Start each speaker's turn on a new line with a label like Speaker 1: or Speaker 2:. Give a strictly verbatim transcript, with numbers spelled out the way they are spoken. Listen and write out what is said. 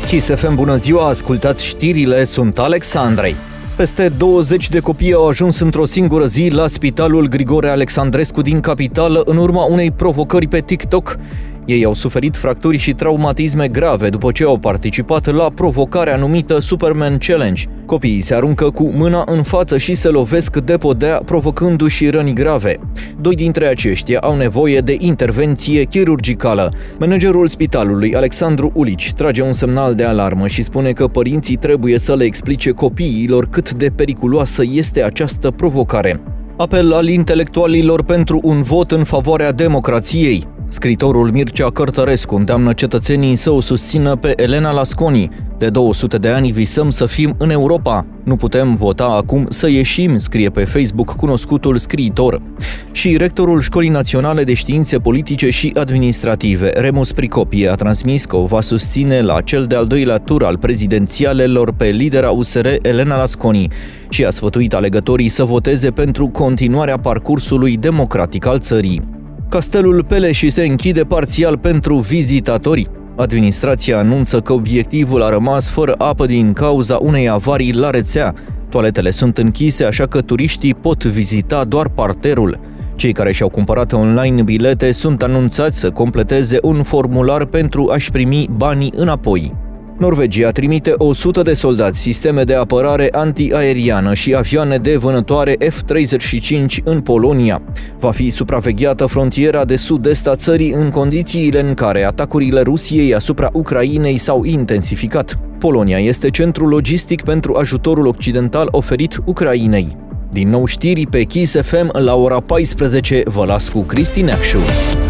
Speaker 1: Kiss F M, bună ziua, ascultați știrile, sunt Alexandrei. Peste douăzeci de copii au ajuns într-o singură zi la Spitalul Grigore Alexandrescu din capitală în urma unei provocări pe TikTok. Ei au suferit fracturi și traumatisme grave după ce au participat la provocarea numită Superman Challenge. Copiii se aruncă cu mâna în față și se lovesc de podea, provocându-și răni grave. Doi dintre aceștia au nevoie de intervenție chirurgicală. Managerul spitalului, Alexandru Ulici, trage un semnal de alarmă și spune că părinții trebuie să le explice copiilor cât de periculoasă este această provocare. Apel al intelectualilor pentru un vot în favoarea democrației. Scriitorul Mircea Cărtărescu îndeamnă cetățenii să o susțină pe Elena Lasconi. De două sute de ani visăm să fim în Europa. Nu putem vota acum, să ieșim, scrie pe Facebook cunoscutul scriitor. Și rectorul Școlii Naționale de Științe Politice și Administrative, Remus Pricopie, a transmis că o va susține la cel de-al doilea tur al prezidențialelor pe lidera U S R, Elena Lasconi, și a sfătuit alegătorii să voteze pentru continuarea parcursului democratic al țării. Castelul Peleși se închide parțial pentru vizitatori. Administrația anunță că obiectivul a rămas fără apă din cauza unei avarii la rețea. Toaletele sunt închise, așa că turiștii pot vizita doar parterul. Cei care și-au cumpărat online bilete sunt anunțați să completeze un formular pentru a-și primi banii înapoi. Norvegia trimite o sută de soldați, sisteme de apărare antiaeriană și avioane de vânătoare F treizeci și cinci în Polonia. Va fi supravegheată frontiera de sud-est a țării în condițiile în care atacurile Rusiei asupra Ucrainei s-au intensificat. Polonia este centrul logistic pentru ajutorul occidental oferit Ucrainei. Din nou știri pe Kiss F M la ora paisprezece, vă las cu Cristi Neacșu.